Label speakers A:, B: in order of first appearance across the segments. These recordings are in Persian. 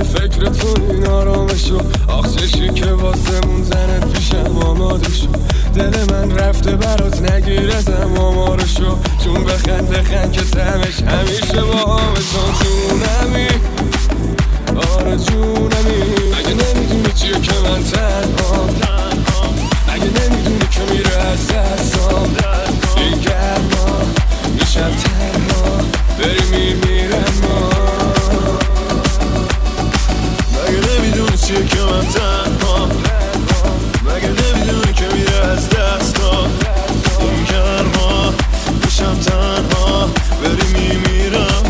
A: فکر تو این آرامشو آخ چشی که واسمون زنت پیشم آماده شو دل من رفته برات نگیر ازم آمارشو چون بخند که تمش همیشه با همه تو جونمی آره جونمی اگه نمیدونی چیه که من تنها اگه نمیدونی که میره از دستام این گرما میشم تنها بری میمیرم مگه نمیدونی چیه که من تنها مگه نمیدونی که میره از دستام این گرما میشم تنها بری میمیرم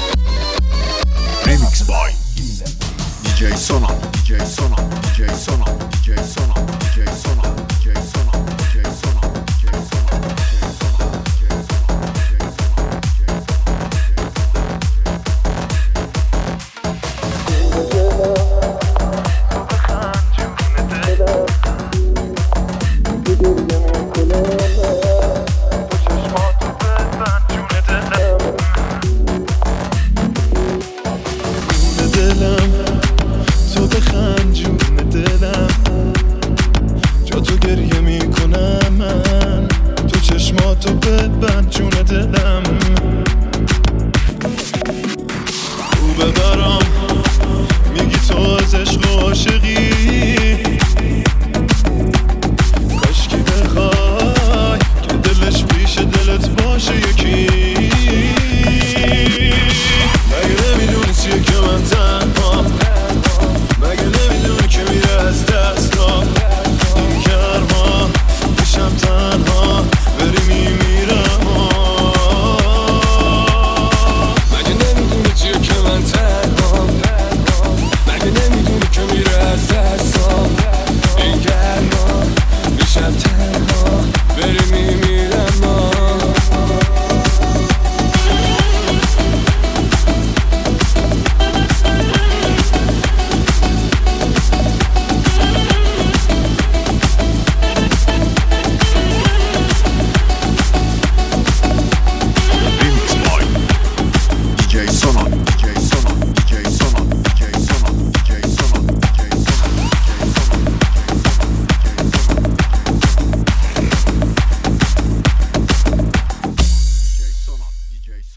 B: DJ Sono